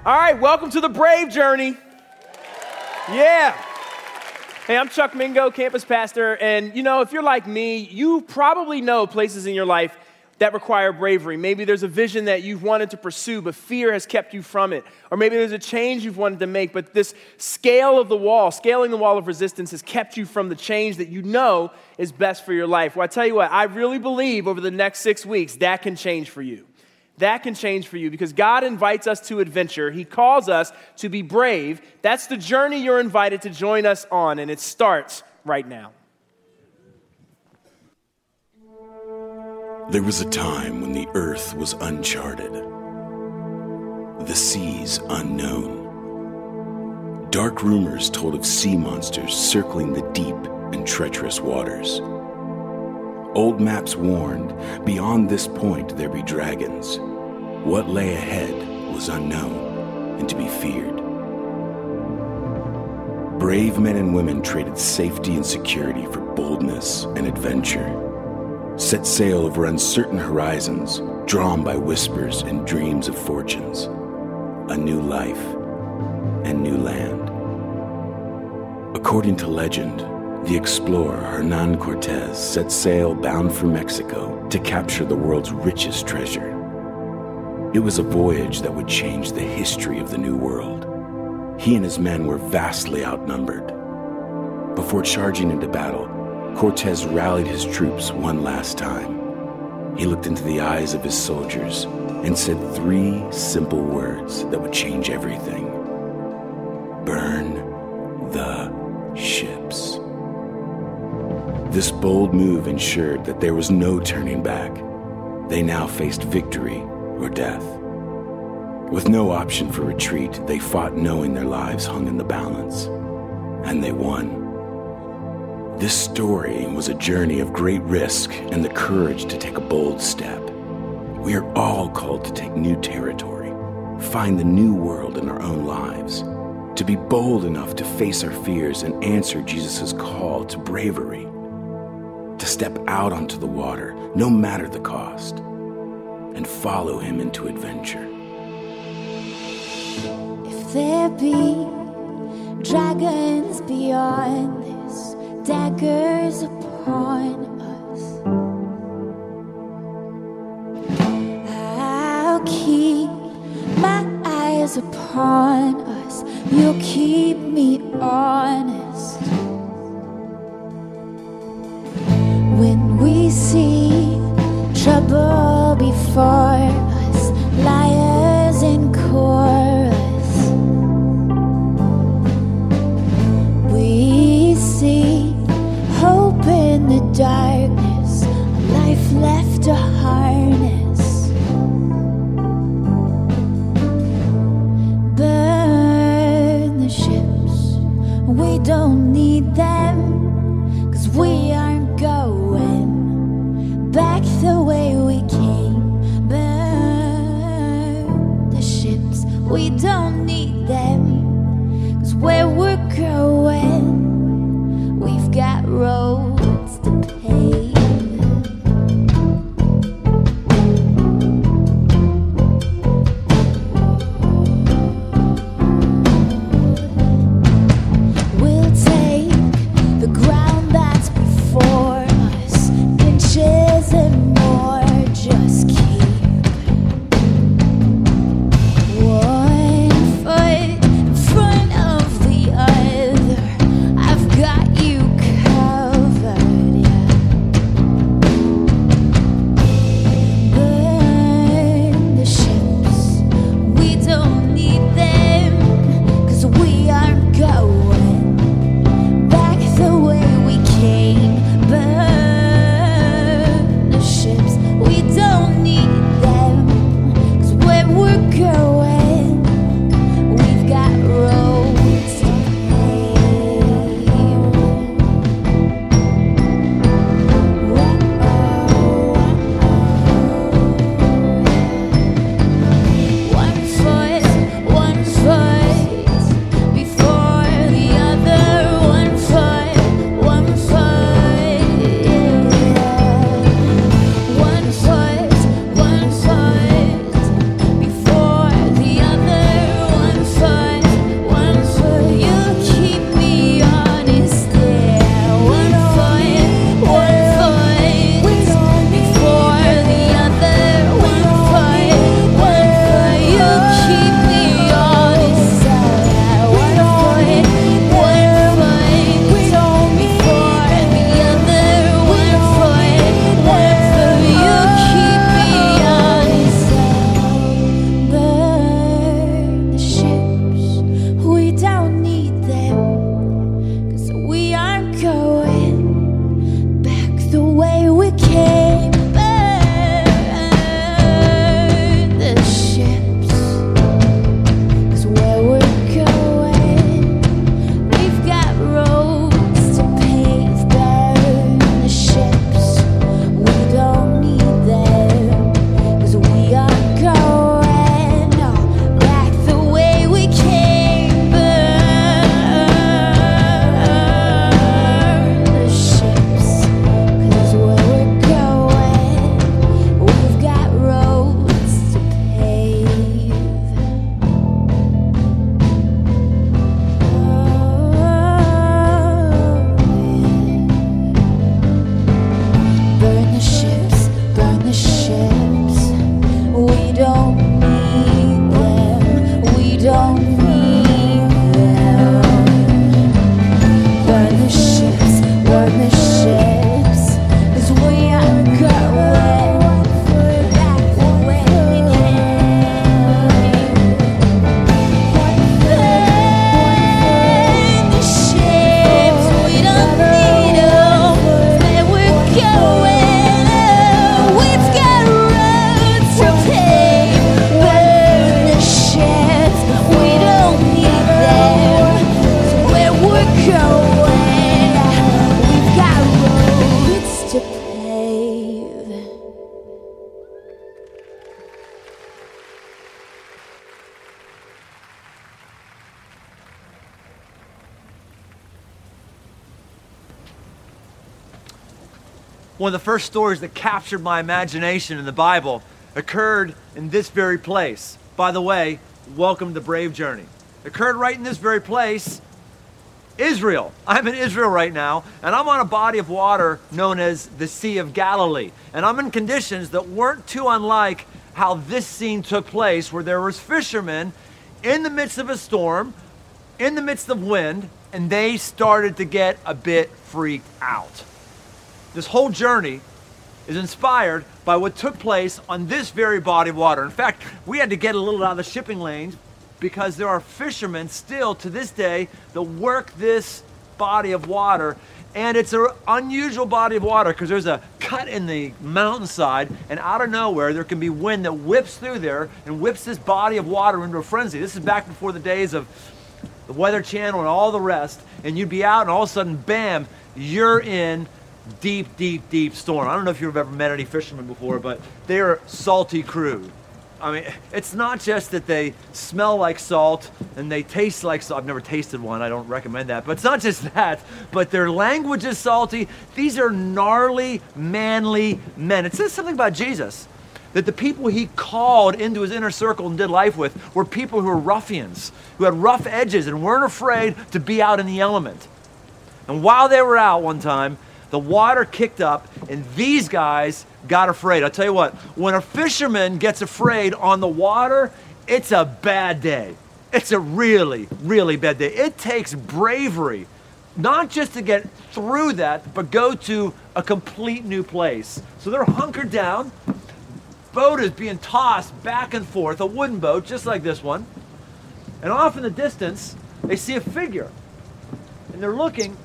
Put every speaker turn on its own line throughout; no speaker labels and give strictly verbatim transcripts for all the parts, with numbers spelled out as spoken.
All right, welcome to the Brave Journey. Yeah. Hey, I'm Chuck Mingo, campus pastor, and you know, if you're like me, you probably know places in your life that require bravery. Maybe there's a vision that you've wanted to pursue, but fear has kept you from it. Or maybe there's a change you've wanted to make, but this scale of the wall, scaling the wall of resistance has kept you from the change that you know is best for your life. Well, I tell you what, I really believe over the next six weeks, that can change for you. That can change for you because God invites us to adventure. He calls us to be brave. That's the journey you're invited to join us on, and it starts right now.
There was a time when the earth was uncharted, the seas unknown. Dark rumors told of sea monsters circling the deep and treacherous waters. Old maps warned, beyond this point there be dragons. What lay ahead was unknown and to be feared. Brave men and women traded safety and security for boldness and adventure, set sail over uncertain horizons, drawn by whispers and dreams of fortunes, a new life and new land. According to legend, the explorer Hernan Cortez set sail bound for Mexico to capture the world's richest treasure. It was a voyage that would change the history of the New World. He and his men were vastly outnumbered. Before charging into battle, Cortez rallied his troops one last time. He looked into the eyes of his soldiers and said three simple words that would change everything. Burn the ships. This bold move ensured that there was no turning back. They now faced victory or death. With no option for retreat, they fought knowing their lives hung in the balance. And they won. This story was a journey of great risk and the courage to take a bold step. We are all called to take new territory, find the new world in our own lives, to be bold enough to face our fears and answer Jesus' call to bravery, to step out onto the water, no matter the cost, and follow him into adventure.
If there be dragons beyond this, daggers upon us, I'll keep my eyes upon us. You'll keep me honest. When we see trouble before us, liars in chorus, we see hope in the darkness, a life left to harness. Burn the ships, we don't
one of the first stories that captured my imagination in the Bible occurred in this very place. By the way, welcome to Brave Journey. Occurred right in this very place, Israel. I'm in Israel right now, and I'm on a body of water known as the Sea of Galilee. And I'm in conditions that weren't too unlike how this scene took place, where there was fishermen in the midst of a storm, in the midst of wind, and they started to get a bit freaked out. This whole journey is inspired by what took place on this very body of water. In fact, we had to get a little out of the shipping lanes because there are fishermen still to this day that work this body of water. And it's an unusual body of water because there's a cut in the mountainside, and out of nowhere there can be wind that whips through there and whips this body of water into a frenzy. This is back before the days of the Weather Channel and all the rest, and you'd be out and all of a sudden, bam, you're in deep, deep, deep storm. I don't know if you've ever met any fishermen before, but they're salty crew. I mean, it's not just that they smell like salt and they taste like salt. I've never tasted one. I don't recommend that. But it's not just that, but their language is salty. These are gnarly, manly men. It says something about Jesus, that the people he called into his inner circle and did life with were people who were ruffians, who had rough edges and weren't afraid to be out in the element. And while they were out one time, the water kicked up, and these guys got afraid. I'll tell you what, when a fisherman gets afraid on the water, it's a bad day. It's a really, really bad day. It takes bravery, not just to get through that, but go to a complete new place. So they're hunkered down. Boat is being tossed back and forth, a wooden boat, just like this one. And off in the distance, they see a figure. And they're looking.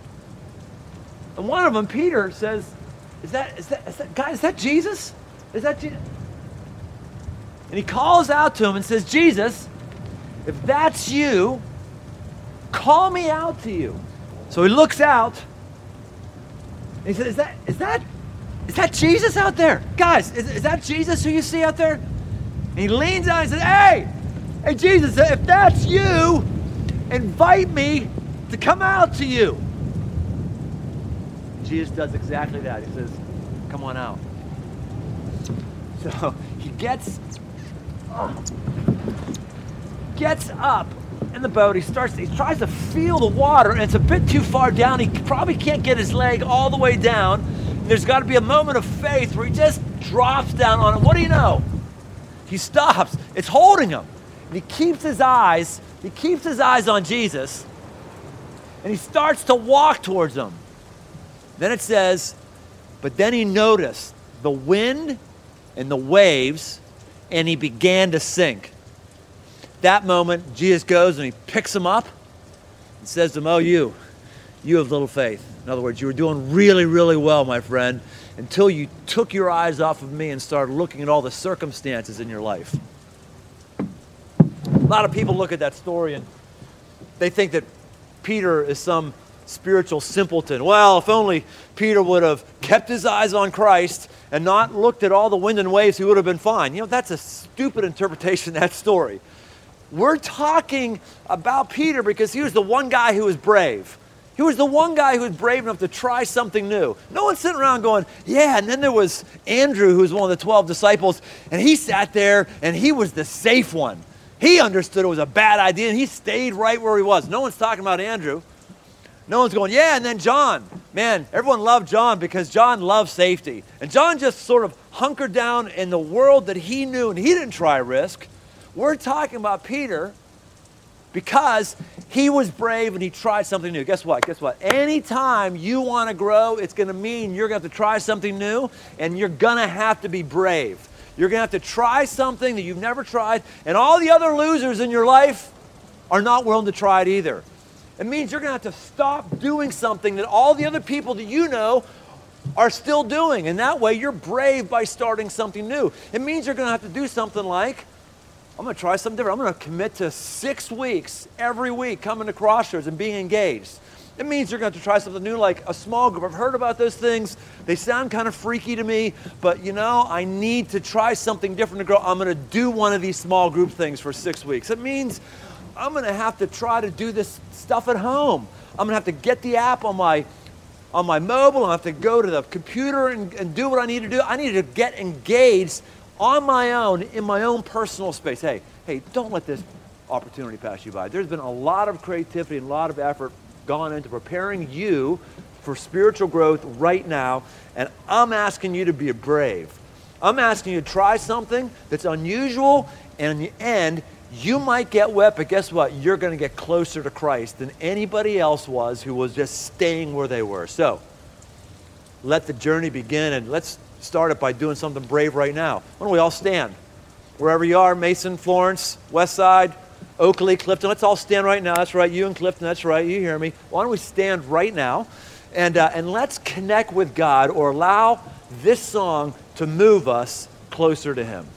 And one of them, Peter, says, is that, is that, is that, guy, is that Jesus? Is that Jesus? And he calls out to him and says, Jesus, if that's you, call me out to you. So he looks out, and he says, is that, is that, is that Jesus out there? Guys, is, is that Jesus who you see out there? And he leans out and says, hey, hey, Jesus, if that's you, invite me to come out to you. Jesus does exactly that. He says, come on out. So he gets, oh, gets up in the boat. He starts, he tries to feel the water, and it's a bit too far down. He probably can't get his leg all the way down. And there's got to be a moment of faith where he just drops down on it. What do you know? He stops. It's holding him. And he keeps his eyes, he keeps his eyes on Jesus, and he starts to walk towards him. Then it says, but then he noticed the wind and the waves, and he began to sink. That moment, Jesus goes and he picks him up and says to him, oh, you, you have little faith. In other words, you were doing really, really well, my friend, until you took your eyes off of me and started looking at all the circumstances in your life. A lot of people look at that story and they think that Peter is some spiritual simpleton. Well, if only Peter would have kept his eyes on Christ and not looked at all the wind and waves, he would have been fine. You know, that's a stupid interpretation of that story. We're talking about Peter because he was the one guy who was brave. He was the one guy who was brave enough to try something new. No one's sitting around going, yeah, and then there was Andrew, who was one of the twelve disciples, and he sat there and he was the safe one. He understood it was a bad idea and he stayed right where he was. No one's talking about Andrew. No one's going, yeah, and then John. Man, everyone loved John because John loved safety. And John just sort of hunkered down in the world that he knew, and he didn't try risk. We're talking about Peter because he was brave and he tried something new. Guess what? Guess what? Anytime you want to grow, it's going to mean you're going to have to try something new, and you're going to have to be brave. You're going to have to try something that you've never tried, and all the other losers in your life are not willing to try it either. It means you're going to have to stop doing something that all the other people that you know are still doing. And that way you're brave by starting something new. It means you're going to have to do something like, I'm going to try something different. I'm going to commit to six weeks every week coming to Crossroads and being engaged. It means you're going to have to try something new like a small group. I've heard about those things. They sound kind of freaky to me, but you know, I need to try something different to grow. I'm going to do one of these small group things for six weeks. It means I'm going to have to try to do this stuff at home. I'm going to have to get the app on my, on my mobile. I don't have to go to the computer and, and do what I need to do. I need to get engaged on my own, in my own personal space. Hey, hey, don't let this opportunity pass you by. There's been a lot of creativity and a lot of effort gone into preparing you for spiritual growth right now, and I'm asking you to be brave. I'm asking you to try something that's unusual, and in the end, you might get wet, but guess what? You're going to get closer to Christ than anybody else was who was just staying where they were. So, let the journey begin, and let's start it by doing something brave right now. Why don't we all stand? Wherever you are, Mason, Florence, West Side, Oakley, Clifton, let's all stand right now. That's right, you and Clifton, that's right, you hear me. Why don't we stand right now, and, uh, and let's connect with God, or allow this song to move us closer to Him.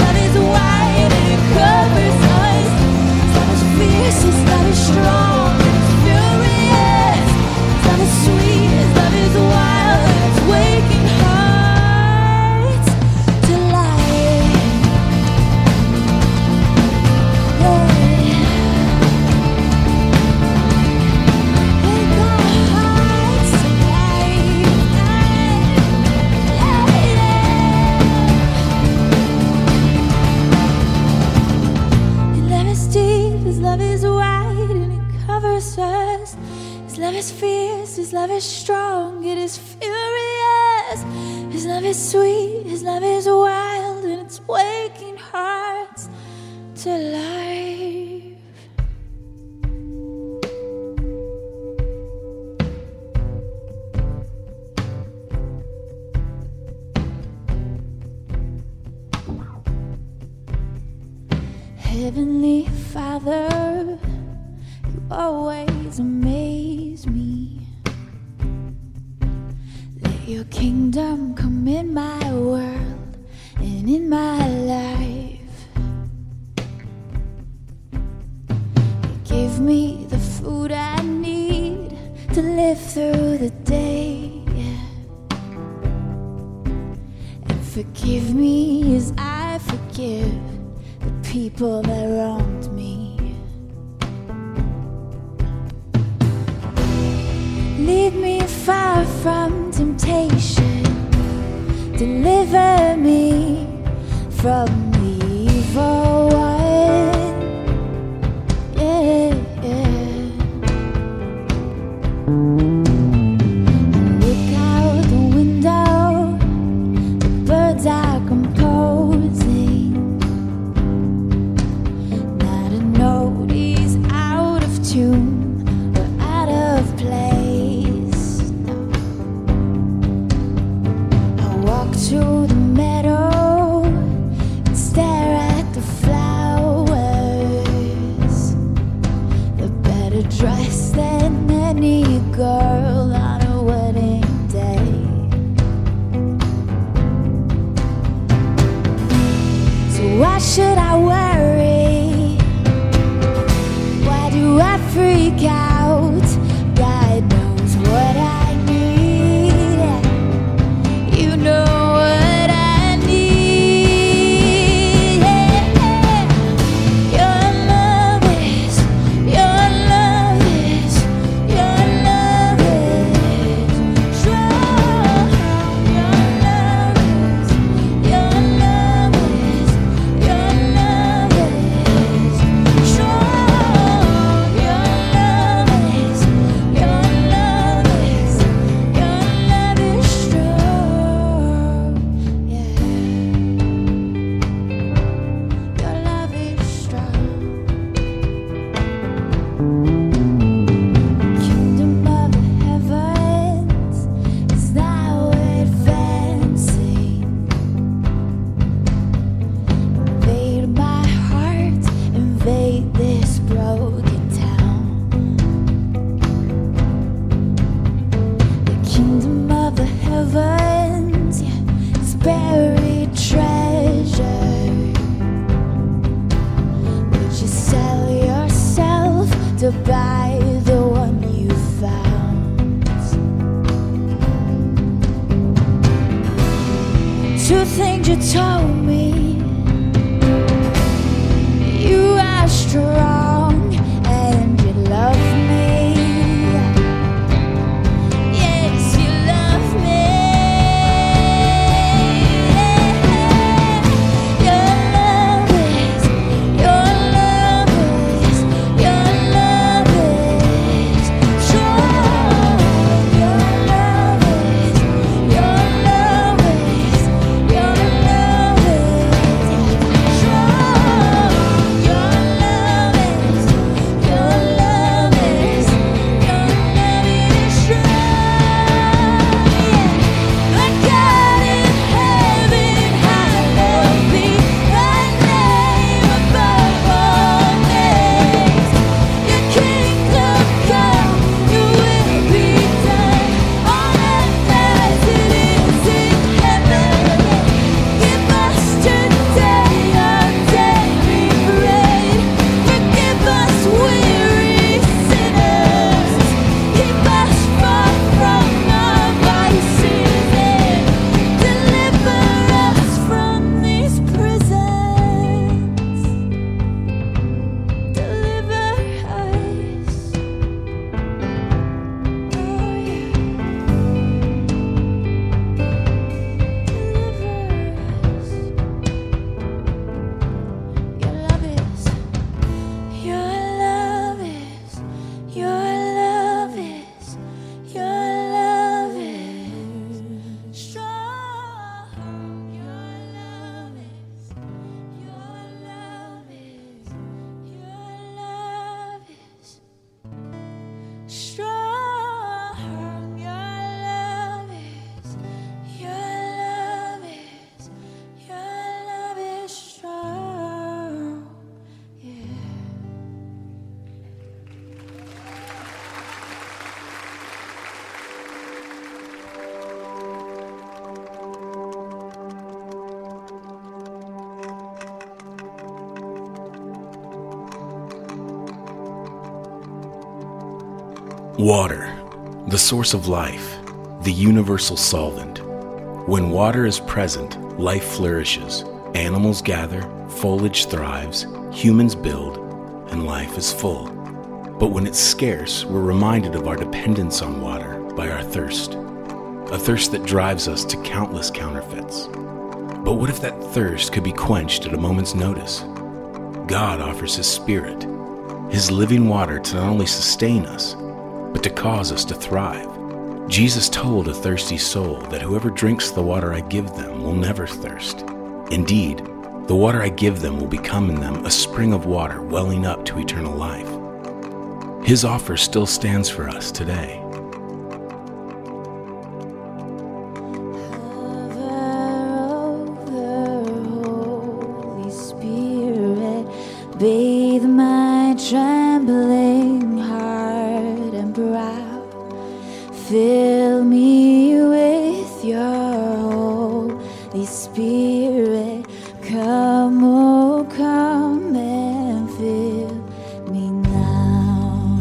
Strong. His love is fierce, His love is strong, it is furious. His love is sweet, His love is wild, and it's waking hearts to life. Heavenly Father, you always amaze me. Let your kingdom come in my world and in my life. You give me the food I need to live through the day, and forgive me as I forgive the people that wronged me. Lead me far from temptation, deliver me from the evil one. Yeah, yeah. Look out the window, the birds are composing. Not a note is out of tune or out of place. To the meadow and stare at the flowers. They're better dressed than any girl on a wedding day. So why should I worry? Why do I freak out? God knows what I need. You know to buy the one you found. Two things you told me: you are strong and you love me. Yes, you love me. Your love is, your love is, your love is strong. Your love is, your love is, your love is strong. Your love is.
Water, the source of life, the universal solvent. When water is present, life flourishes. Animals gather, foliage thrives, humans build, and life is full. But when it's scarce, we're reminded of our dependence on water by our thirst. A thirst that drives us to countless counterfeits. But what if that thirst could be quenched at a moment's notice? God offers His Spirit, His living water, to not only sustain us, but to cause us to thrive. Jesus told a thirsty soul that whoever drinks the water I give them will never thirst. Indeed, the water I give them will become in them a spring of water welling up to eternal life. His offer still stands for us today.
Bathe my trembling heart and brow. Fill me with your Holy Spirit. Come, oh, come and fill me now.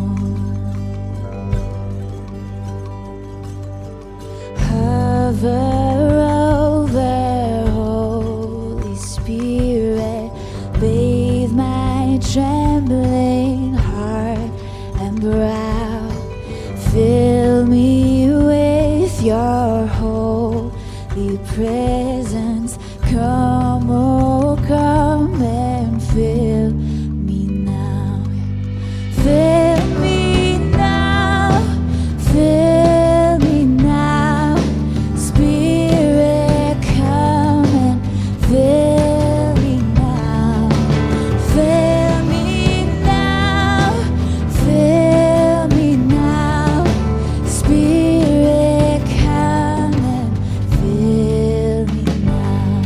Hover over, Holy Spirit. Bathe my trembling heart and brow. Fill me with your holy presence. Come, oh, come and fill me now. Fill me now. Fill me now. Spirit, come and fill me now. Fill me now. Fill me now. Spirit, come and fill me now.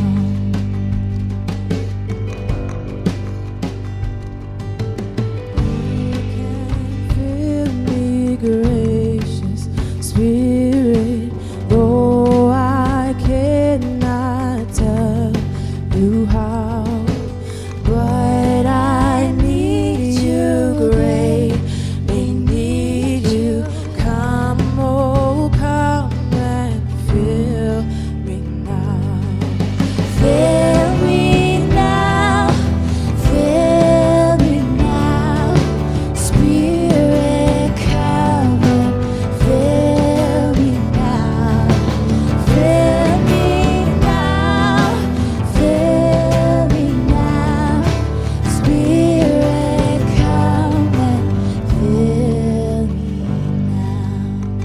Fill me, gracious Spirit, though I cannot tell you how, but I need you great, I need you. Come, oh, come and fill me now. Fill me now, fill me now. Spirit, come and fill me now. Fill me now, fill me now. Spirit, come and fill me now.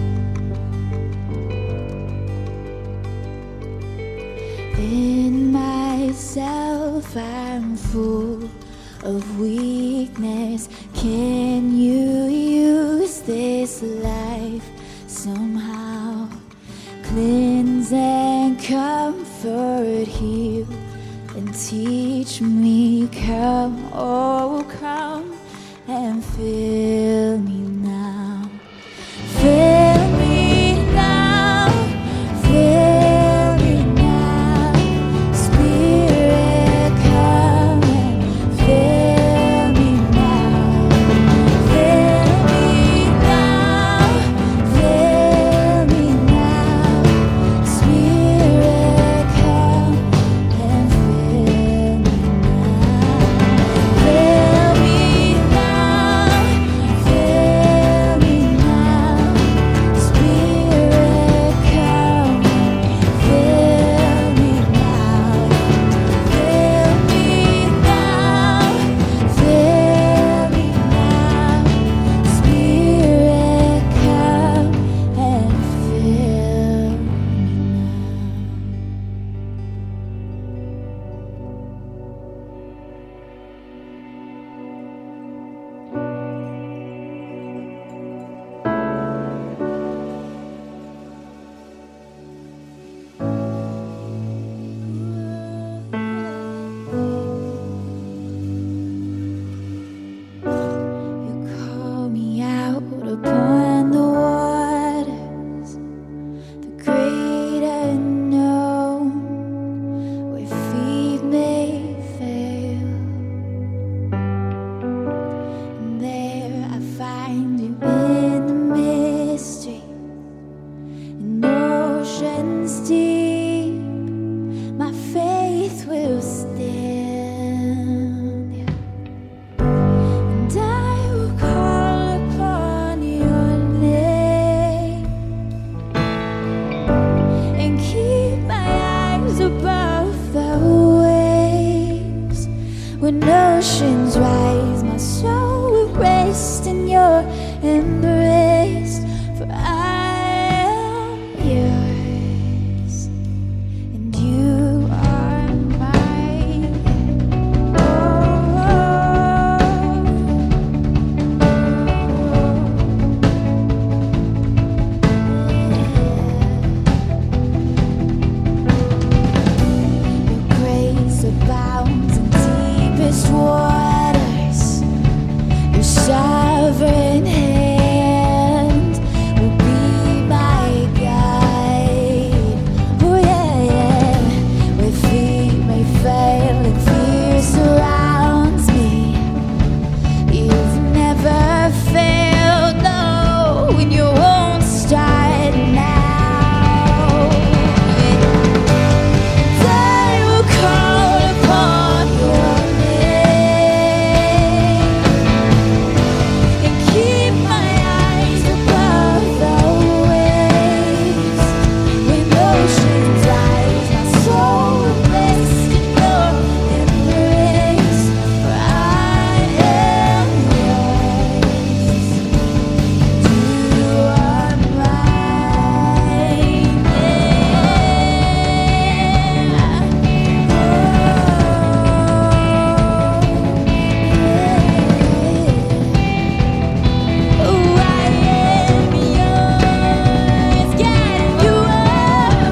In myself I'm full of weakness. Can you use this life somehow? Cleanse and comfort, heal and teach me. Come, oh, come and fill me now. Fill me now. Fill me now. Spirit, come and fill me now. Fill me now. Fill me now. Spirit, come and fill me now. Fill me now. Fill and you won't start now. And I will call upon your name and keep my eyes above the waves. When oceans rise, my soul will rest in your embrace. For I am yours. You are mine. Yeah. Oh, I am yours. Yeah, you are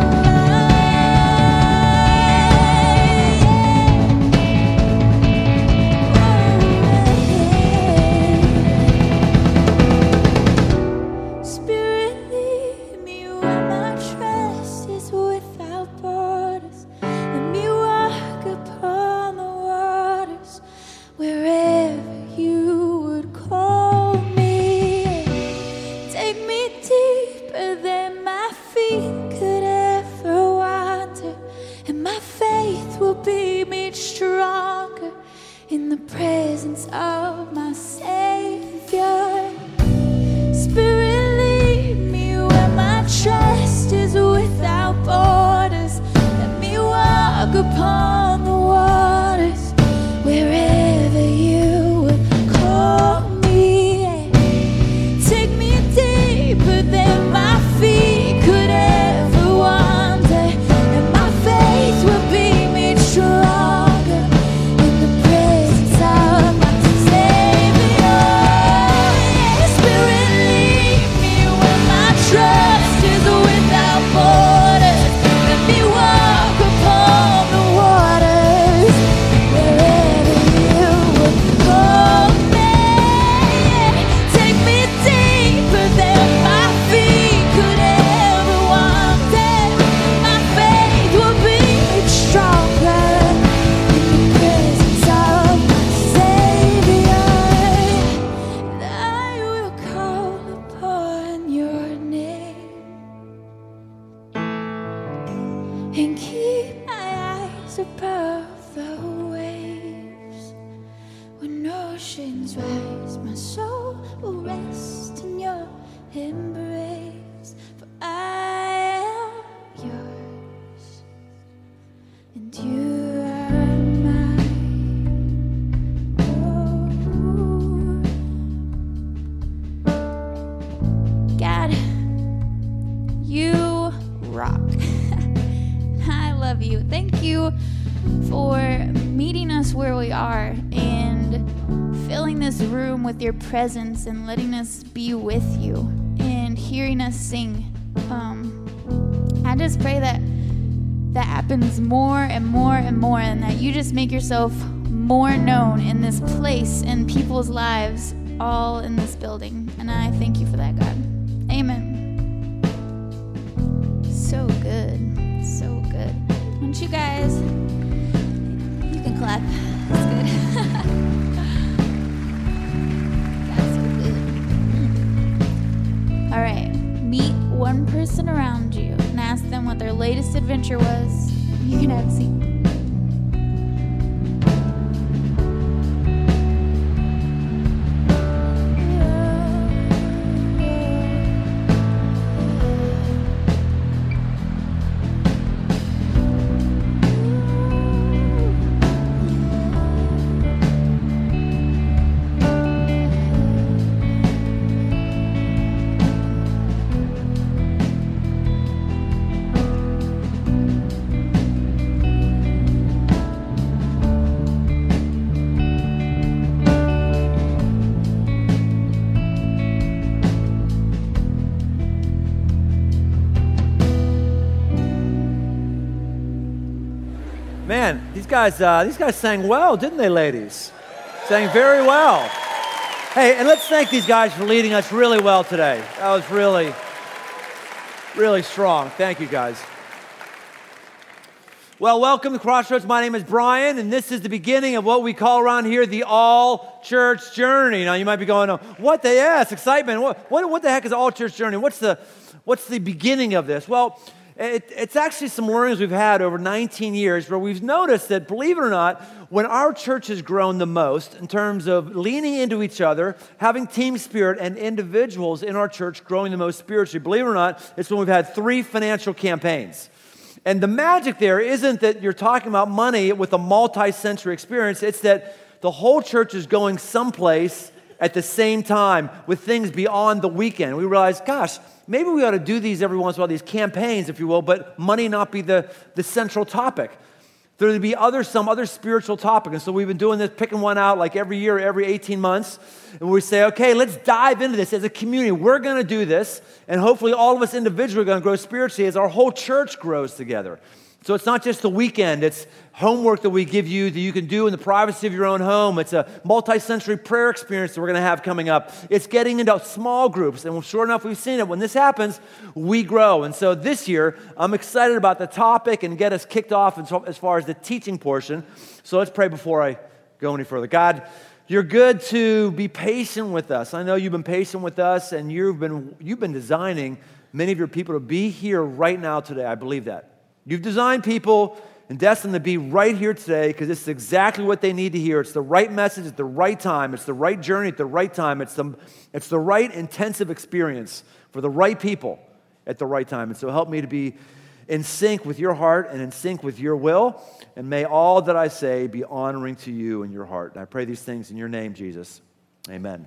mine. Spirit, lead me where my trust is without borders. Let me walk upon the waters wherever you would call me. Take me deeper than my feet could ever wander, and my faith will be made stronger in the presence of my Savior. Spirit, lead me where my trust is without borders. Let me walk upon the waters wherever you would call me. Take me deeper than my feet could ever wander, and my faith will be made stronger in the presence of my Savior. Spirit, lead me where my trust is without borders. Let me walk upon the waters wherever you would call me. Take me deeper than my feet could ever wander. My faith will be made stronger in the presence of my Savior. And I will call upon your name and keep my eyes above the waves. When oceans rise, my soul will rest in your embrace. For I am yours, and you are mine. Oh, God, you rock. I love you. Thank you for meeting us where we are and filling this room with your presence and letting us be with you and hearing us sing. Um, I just pray that that happens more and more and more, and that you just make yourself more known in this place and people's lives, all in this building. And I thank you for that, God. Amen. So good. So good. Won't you guys, you can clap. That's good. That's so good. All right. Meet one person around you and ask them what their latest adventure was. You can have a seat.
Man, these guys, uh, these guys sang well, didn't they, ladies? Sang very well. Hey, and let's thank these guys for leading us really well today. That was really, really strong. Thank you, guys. Well, welcome to Crossroads. My name is Brian, and this is the beginning of what we call around here the all-church journey. Now, you might be going, oh, what the, yes, excitement. What, what, what the heck is all-church journey? What's the, what's the beginning of this? Well, it, it's actually some learnings we've had over nineteen years where we've noticed that, believe it or not, when our church has grown the most in terms of leaning into each other, having team spirit, and individuals in our church growing the most spiritually, believe it or not, it's when we've had three financial campaigns. And the magic there isn't that you're talking about money with a multi-sensory experience. It's that the whole church is going someplace at the same time with things beyond the weekend. We realize, gosh, maybe we ought to do these every once in a while, these campaigns, if you will, but money not be the, the central topic. There would be other, some other spiritual topic. And so we've been doing this, picking one out like every year, every eighteen months. And we say, okay, let's dive into this as a community. We're going to do this. And hopefully all of us individually are going to grow spiritually as our whole church grows together. So it's not just the weekend. It's homework that we give you that you can do in the privacy of your own home. It's a multi-sensory prayer experience that we're going to have coming up. It's getting into small groups. And sure enough, we've seen it. When this happens, we grow. And so this year, I'm excited about the topic and get us kicked off as far as the teaching portion. So let's pray before I go any further. God, you're good to be patient with us. I know you've been patient with us, and you've been, you've been designing many of your people to be here right now today. I believe that. You've designed people and destined to be right here today because it's exactly what they need to hear. It's the right message at the right time. It's the right journey at the right time. It's the, it's the right intensive experience for the right people at the right time. And so help me to be in sync with your heart and in sync with your will. And may all that I say be honoring to you and your heart. And I pray these things in your name, Jesus. Amen.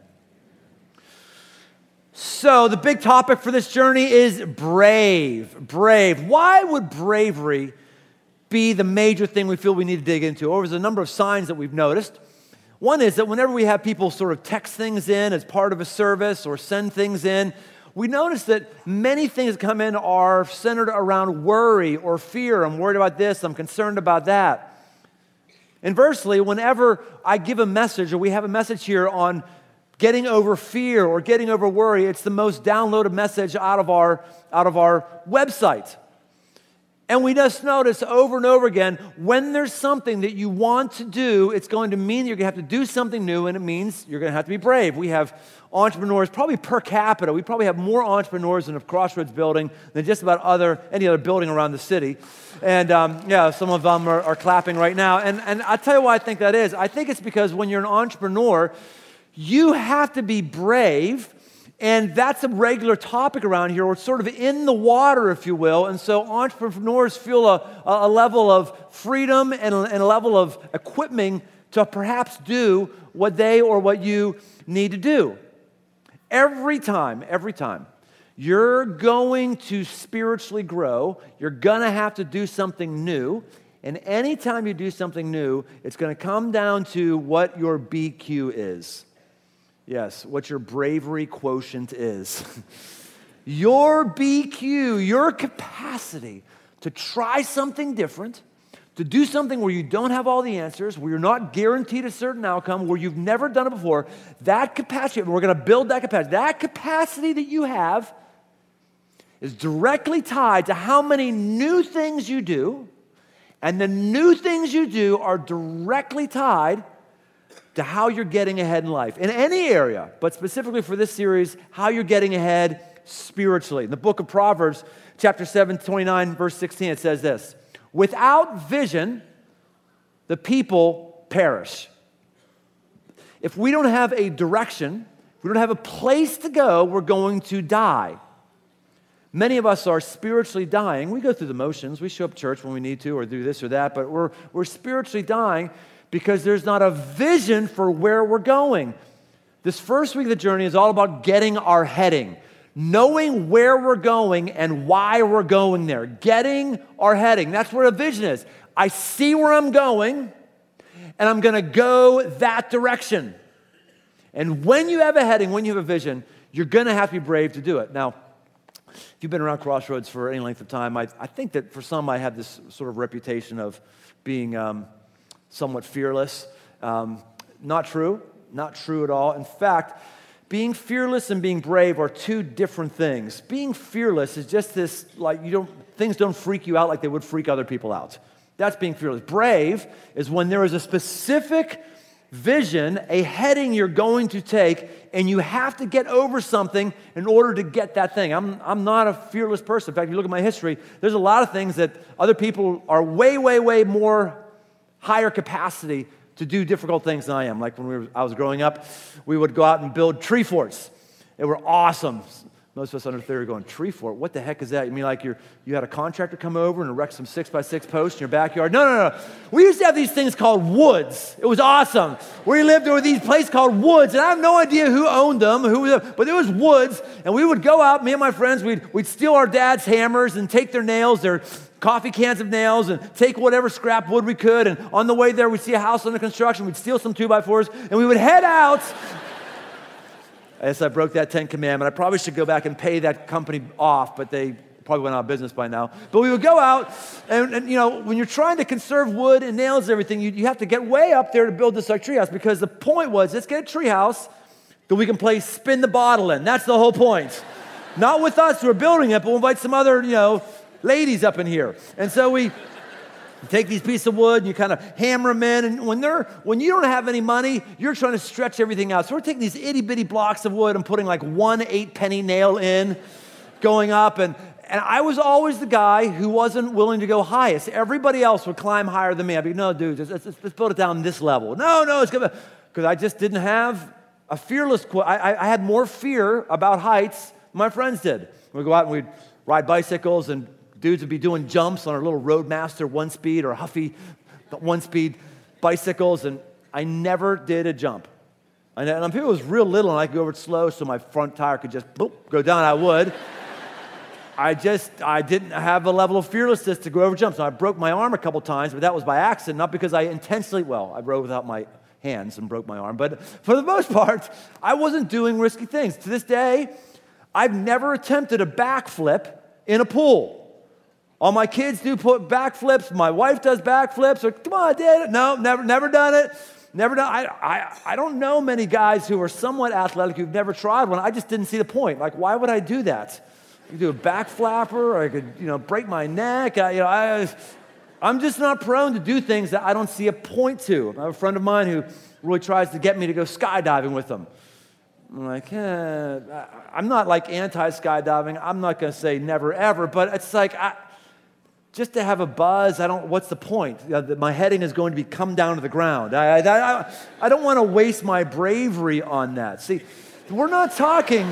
So the big topic for this journey is brave. Brave. Why would bravery be the major thing we feel we need to dig into? Well, there's a number of signs that we've noticed. One is that whenever we have people sort of text things in as part of a service or send things in, we notice that many things that come in are centered around worry or fear. I'm worried about this. I'm concerned about that. Inversely, whenever I give a message or we have a message here on getting over fear or getting over worry, it's the most downloaded message out of our, out of our website. And we just notice over and over again, when there's something that you want to do, it's going to mean you're going to have to do something new, and it means you're going to have to be brave. We have entrepreneurs, probably per capita, we probably have more entrepreneurs in a Crossroads building than just about other any other building around the city. And um, yeah, some of them are, are clapping right now. And, and I'll tell you why I think that is. I think it's because when you're an entrepreneur, you have to be brave, and that's a regular topic around here. We're sort of in the water, if you will, and so entrepreneurs feel a, a level of freedom and a, and a level of equipping to perhaps do what they or what you need to do. Every time, every time you're going to spiritually grow, you're going to have to do something new. And anytime you do something new, it's going to come down to what your B Q is. Yes, what your bravery quotient is. Your B Q, your capacity to try something different, to do something where you don't have all the answers, where you're not guaranteed a certain outcome, where you've never done it before, that capacity, we're going to build that capacity. That capacity that you have is directly tied to how many new things you do, and the new things you do are directly tied to how you're getting ahead in life, in any area, but specifically for this series, how you're getting ahead spiritually. In the book of Proverbs, chapter seven, twenty-nine, verse sixteen, it says this: without vision, the people perish. If we don't have a direction, if we don't have a place to go, we're going to die. Many of us are spiritually dying. We go through the motions. We show up at church when we need to or do this or that, but we're, we're spiritually dying because there's not a vision for where we're going. This first week of the journey is all about getting our heading, knowing where we're going and why we're going there, getting our heading. That's what a vision is. I see where I'm going, and I'm going to go that direction. And when you have a heading, when you have a vision, you're going to have to be brave to do it. Now, if you've been around Crossroads for any length of time, I, I think that for some I have this sort of reputation of being um, somewhat fearless. Um, not true. Not true at all. In fact, being fearless and being brave are two different things. Being fearless is just this, like, you don't, things don't freak you out like they would freak other people out. That's being fearless. Brave is when there is a specific vision, a heading you're going to take, and you have to get over something in order to get that thing. I'm, I'm not a fearless person. In fact, if you look at my history, there's a lot of things that other people are way, way, way more higher capacity to do difficult things than I am. Like when we were, I was growing up, we would go out and build tree forts. They were awesome. Most of us under thirty are going, tree fort? What the heck is that? You mean like you're, you had a contractor come over and erect some six by six posts in your backyard? No, no, no. We used to have these things called woods. It was awesome. Where we lived, there were these places called woods, and I have no idea who owned them, who, but there was woods, and we would go out, me and my friends, we'd, we'd steal our dad's hammers and take their nails, their coffee cans of nails, and take whatever scrap wood we could, and on the way there, we'd see a house under construction, we'd steal some two by fours, and we would head out. I guess I broke that Ten Commandment. I probably should go back and pay that company off, but they probably went out of business by now. But we would go out, and, and you know, when you're trying to conserve wood and nails and everything, you, you have to get way up there to build this like treehouse, because the point was, let's get a treehouse that we can play spin the bottle in. That's the whole point. Not with us who are building it, but we'll invite some other, you know, ladies up in here. And so we take these pieces of wood and you kind of hammer them in, and when they're when you don't have any money, you're trying to stretch everything out. So we're taking these itty bitty blocks of wood and putting like one eight penny nail in, going up, and and I was always the guy who wasn't willing to go highest. Everybody else would climb higher than me. I'd be, no, dude, let's, let's, let's build it down this level. No, no, it's gonna, because I just didn't have a fearless. I, I had more fear about heights than my friends did. We'd go out and we'd ride bicycles, and dudes would be doing jumps on our little Roadmaster one-speed or Huffy one-speed bicycles, and I never did a jump. And if it was real little and I could go over it slow so my front tire could just boop, go down, I would. I just, I didn't have a level of fearlessness to go over jumps. So I broke my arm a couple times, but that was by accident, not because I intentionally, well, I rode without my hands and broke my arm. But for the most part, I wasn't doing risky things. To this day, I've never attempted a backflip in a pool. All my kids do put backflips. My wife does backflips. Or, come on, Dad. No, never, never done it. Never done. I, I, I don't know many guys who are somewhat athletic who've never tried one. I just didn't see the point. Like, why would I do that? I could do a back flapper, or I could, you know, break my neck. I, you know, I, I'm just not prone to do things that I don't see a point to. I have a friend of mine who really tries to get me to go skydiving with him. I'm like, eh, I'm not like anti-skydiving. I'm not going to say never ever, but it's like, I, just to have a buzz, I don't, what's the point? You know, my heading is going to be come down to the ground. I, I, I, I don't want to waste my bravery on that. See, we're not talking,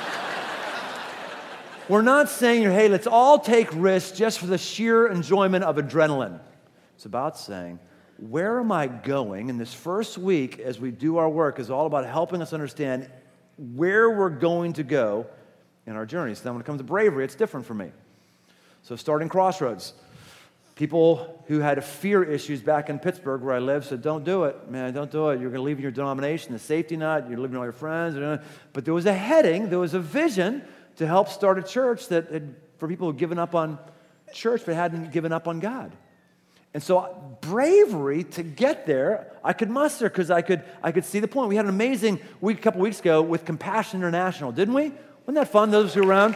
we're not saying, hey, let's all take risks just for the sheer enjoyment of adrenaline. It's about saying, where am I going? And this first week, as we do our work, is all about helping us understand where we're going to go in our journey. So then when it comes to bravery, it's different for me. So starting Crossroads, people who had fear issues back in Pittsburgh where I live said, don't do it, man, don't do it. You're going to leave your denomination, the safety net, you're leaving all your friends. But there was a heading, there was a vision to help start a church that had, for people who had given up on church but hadn't given up on God. And so bravery to get there, I could muster because I could, I could see the point. We had an amazing week a couple weeks ago with Compassion International, didn't we? Wasn't that fun, those who were around?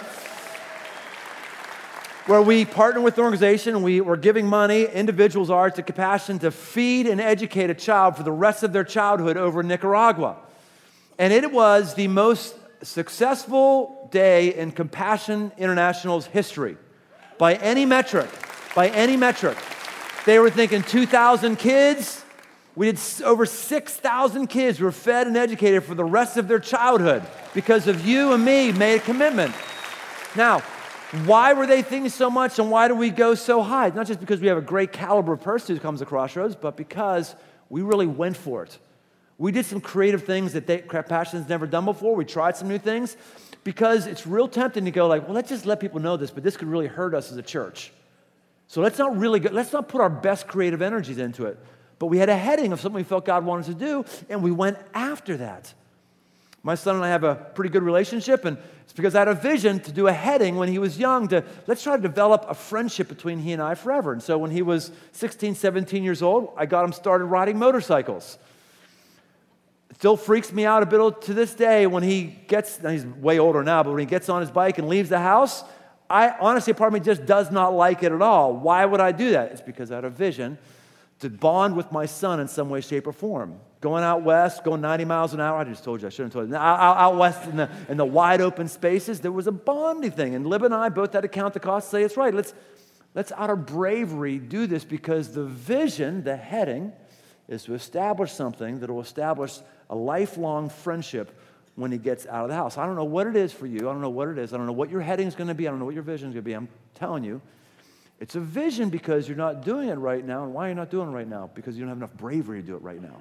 Where we partner with the organization, we were giving money, individuals are, to Compassion to feed and educate a child for the rest of their childhood over in Nicaragua. And it was the most successful day in Compassion International's history. By any metric, by any metric. They were thinking two thousand kids. We did over six thousand kids who were fed and educated for the rest of their childhood because of you and me made a commitment. Now, why were they thinking so much, and why do we go so high? Not just because we have a great caliber of person who comes to Crossroads, but because we really went for it. We did some creative things that they, Compassion's never done before. We tried some new things because it's real tempting to go like, well, let's just let people know this, but this could really hurt us as a church. So let's not really go, let's not put our best creative energies into it. But we had a heading of something we felt God wanted to do, and we went after that. My son and I have a pretty good relationship, and it's because I had a vision to do a heading when he was young to, let's try to develop a friendship between he and I forever. And so when he was sixteen, seventeen years old, I got him started riding motorcycles. It still freaks me out a bit to this day when he gets, he's way older now, but when he gets on his bike and leaves the house,
I honestly, part of me just does not like it at all. Why would I do that? It's because I had a vision to bond with my son in some way, shape, or form. Going out west, going ninety miles an hour. I just told you, I shouldn't have told you. Out, out, out west in the, in the wide open spaces, there was a bonding thing. And Lib and I both had to count the cost, say it's right. Let's, let's out of bravery do this because the vision, the heading, is to establish something that will establish a lifelong friendship when he gets out of the house. I don't know what it is for you. I don't know what it is. I don't know what your heading is going to be. I don't know what your vision is going to be. I'm telling you, it's a vision because you're not doing it right now. And why are you not doing it right now? Because you don't have enough bravery to do it right now.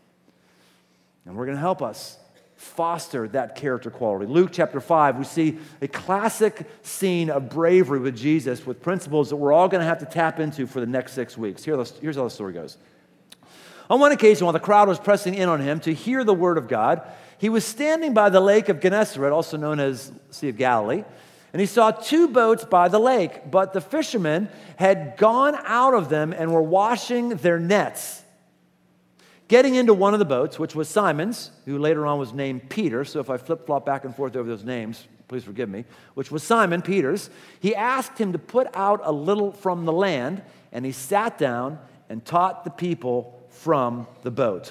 And we're going to help us foster that character quality. Luke chapter five, we see a classic scene of bravery with Jesus with principles that we're all going to have to tap into for the next six weeks. Here, here's how the story goes. On one occasion, while the crowd was pressing in on him to hear the word of God, he was standing by the lake of Gennesaret, also known as Sea of Galilee, and he saw two boats by the lake, but the fishermen had gone out of them and were washing their nets. Getting into one of the boats, which was Simon's, who later on was named Peter, so if I flip-flop back and forth over those names, please forgive me, which was Simon Peter's, he asked him to put out a little from the land, and he sat down and taught the people from the boat.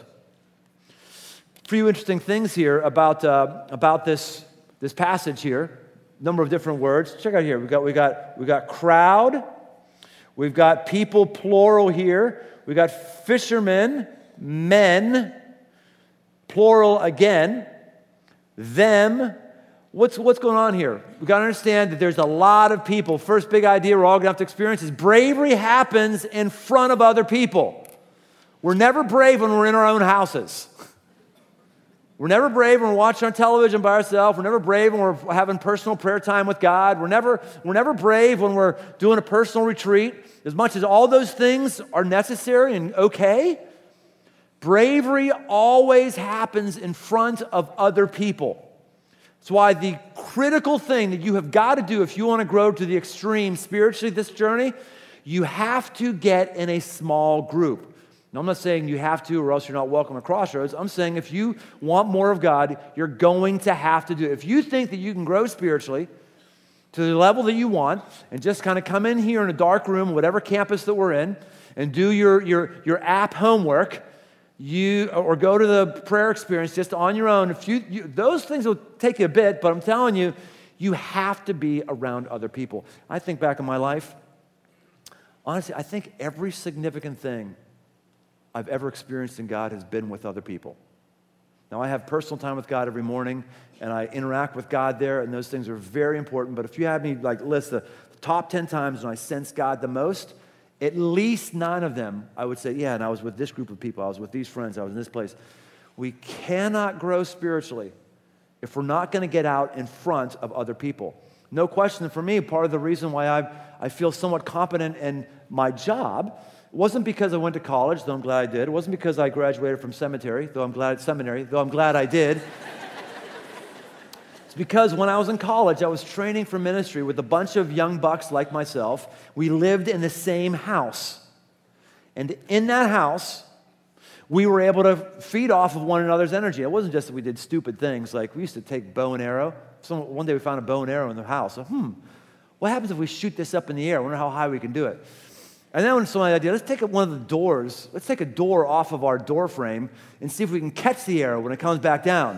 A few interesting things here about, uh, about this, this passage here. Number of different words. Check out here. We got, we got, we got crowd. We've got people, plural here. We got fishermen, men, plural again, them. What's, what's going on here? We've got to understand that there's a lot of people. First big idea we're all going to have to experience is bravery happens in front of other people. We're never brave when we're in our own houses. We're never brave when we're watching on television by ourselves. We're never brave when we're having personal prayer time with God. We're never, we're never brave when we're doing a personal retreat. As much as all those things are necessary and okay, bravery always happens in front of other people. That's why the critical thing that you have got to do if you want to grow to the extreme spiritually this journey, you have to get in a small group. Now, I'm not saying you have to or else you're not welcome at Crossroads. I'm saying if you want more of God, you're going to have to do it. If you think that you can grow spiritually to the level that you want and just kind of come in here in a dark room, whatever campus that we're in, and do your, your, your app homework, you or go to the prayer experience just on your own, if you, you those things will take you a bit, but I'm telling you, you have to be around other people. I think back in my life, honestly, I think every significant thing I've ever experienced in God has been with other people. Now, I have personal time with God every morning, and I interact with God there, and those things are very important. But if you had me like list the top ten times when I sensed God the most, at least nine of them, I would say, yeah, and I was with this group of people, I was with these friends, I was in this place. We cannot grow spiritually if we're not going to get out in front of other people. No question, for me, part of the reason why I, I feel somewhat competent in my job it wasn't because I went to college, though I'm glad I did. It wasn't because I graduated from seminary, though I'm glad seminary, though I'm glad I did. It's because when I was in college, I was training for ministry with a bunch of young bucks like myself. We lived in the same house. And in that house, we were able to feed off of one another's energy. It wasn't just that we did stupid things. Like we used to take bow and arrow. Some, one day we found a bow and arrow in the house. So, hmm, what happens if we shoot this up in the air? I wonder how high we can do it. And then when somebody idea, let's take one of the doors, let's take a door off of our door frame and see if we can catch the arrow when it comes back down.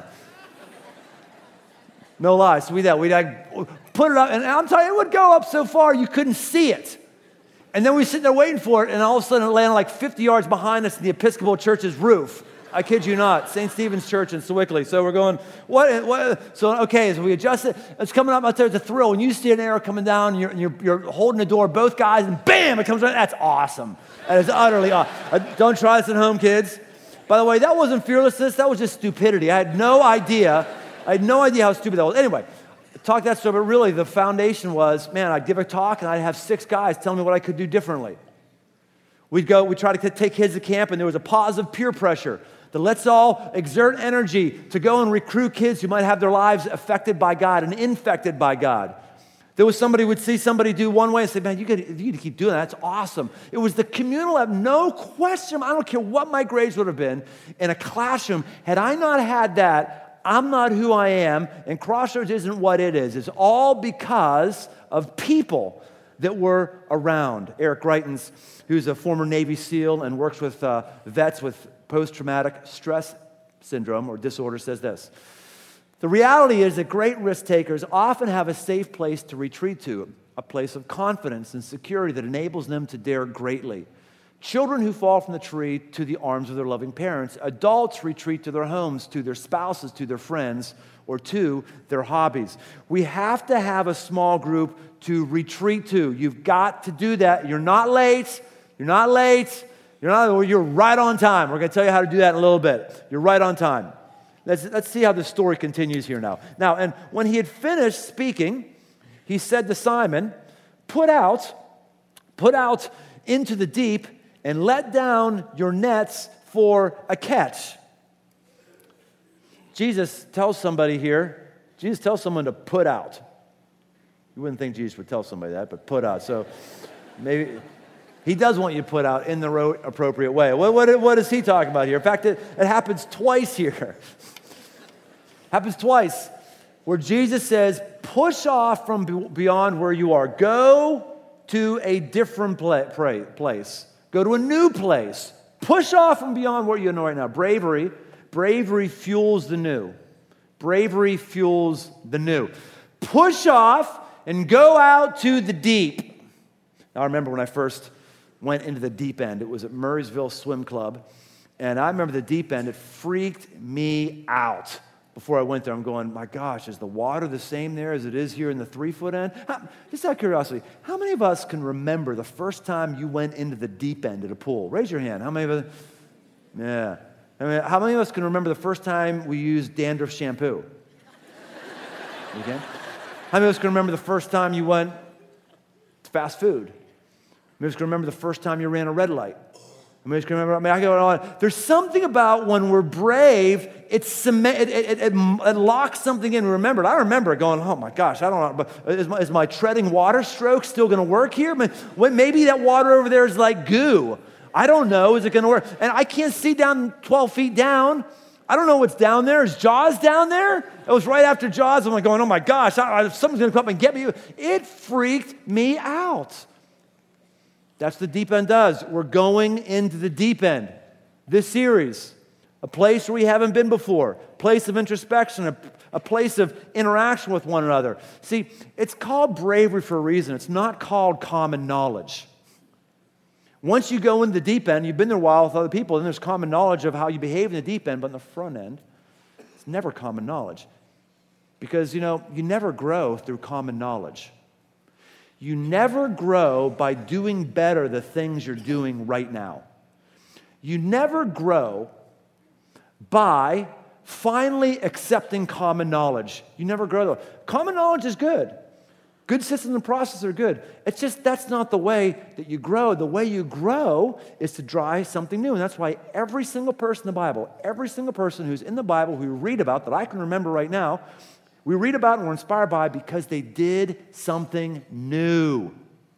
No lie. So we did that. We'd like, put it up, and I'm telling you, it would go up so far you couldn't see it. And then we were sitting there waiting for it, and all of a sudden it landed like fifty yards behind us in the Episcopal Church's roof. I kid you not, Saint Stephen's Church in Sewickley. So we're going, what, what? So, okay, so we adjust it. It's coming up out there. It's a thrill. When you see an arrow coming down, and you're, and you're, you're holding the door, both guys, and bam, it comes right. That's awesome. That is utterly awesome. Don't try this at home, kids. By the way, that wasn't fearlessness. That was just stupidity. I had no idea. I had no idea how stupid that was. Anyway, talk that story, but really the foundation was, man, I'd give a talk, and I'd have six guys telling me what I could do differently. We'd go, we'd try to take kids to camp, and there was a positive peer pressure. That let's all exert energy to go and recruit kids who might have their lives affected by God and infected by God. There was somebody who would see somebody do one way and say, man, you got you to keep doing that. That's awesome. It was the communal, no question. I don't care what my grades would have been in a classroom. Had I not had that, I'm not who I am, and Crossroads isn't what it is. It's all because of people that were around. Eric Greitens, who's a former Navy SEAL and works with uh, vets with post-traumatic stress syndrome or disorder, says this: the reality is that great risk takers often have a safe place to retreat to, a place of confidence and security that enables them to dare greatly. Children who fall from the tree to the arms of their loving parents. Adults retreat to their homes, to their spouses, to their friends, or to their hobbies. We have to have a small group to retreat to. You've got to do that. You're not late. You're not late. You're not. You're right on time. We're going to tell you how to do that in a little bit. You're right on time. Let's, let's see how the story continues here now. Now, and when he had finished speaking, he said to Simon, put out, put out into the deep and let down your nets for a catch. Jesus tells somebody here, Jesus tells someone to put out. You wouldn't think Jesus would tell somebody that, but put out. So maybe he does want you to put out in the appropriate way. What, what, what is he talking about here? In fact, it, it happens twice here. Happens twice where Jesus says, push off from beyond where you are. Go to a different place. Go to a new place. Push off from beyond what you know right now. Bravery, bravery fuels the new. Bravery fuels the new. Push off and go out to the deep. Now, I remember when I first went into the deep end. It was at Murraysville Swim Club. And I remember the deep end. It freaked me out. Before I went there, I'm going, my gosh, is the water the same there as it is here in the three-foot end? How, just out of curiosity, how many of us can remember the first time you went into the deep end at a pool? Raise your hand. How many of us? Yeah. I mean, how many of us can remember the first time we used dandruff shampoo? Okay. How many of us can remember the first time you went to fast food? How many of us can remember the first time you ran a red light? I mean, I can remember, I mean, I go on. There's something about when we're brave, it's cement, it, it, it, it locks something in. Remember it. I remember it going, oh my gosh, I don't know, but is my, is my treading water stroke still going to work here? I mean, maybe that water over there is like goo. I don't know. Is it going to work? And I can't see down twelve feet down. I don't know what's down there. Is Jaws down there? It was right after Jaws. I'm like going, oh my gosh, I, I, something's going to come up and get me. It freaked me out. That's what the deep end does. We're going into the deep end. This series, a place where we haven't been before, a place of introspection, a, a place of interaction with one another. See, it's called bravery for a reason. It's not called common knowledge. Once you go into the deep end, you've been there a while with other people, then there's common knowledge of how you behave in the deep end, but in the front end, it's never common knowledge. Because, you know, you never grow through common knowledge. You never grow by doing better the things you're doing right now. You never grow by finally accepting common knowledge. You never grow though. Common knowledge is good. Good systems and processes are good. It's just that's not the way that you grow. The way you grow is to try something new. And that's why every single person in the Bible, every single person who's in the Bible who we read about that I can remember right now, we read about and we're inspired by because they did something new.